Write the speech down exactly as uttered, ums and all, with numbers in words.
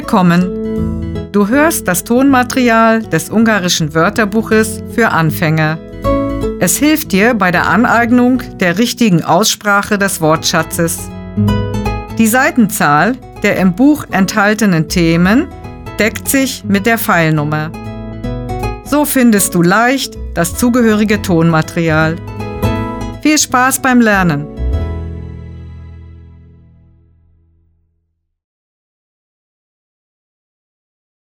Willkommen! Du hörst das Tonmaterial des ungarischen Wörterbuches für Anfänger. Es hilft dir bei der Aneignung der richtigen Aussprache des Wortschatzes. Die Seitenzahl der im Buch enthaltenen Themen deckt sich mit der Pfeilnummer. So findest du leicht das zugehörige Tonmaterial. Viel Spaß beim Lernen!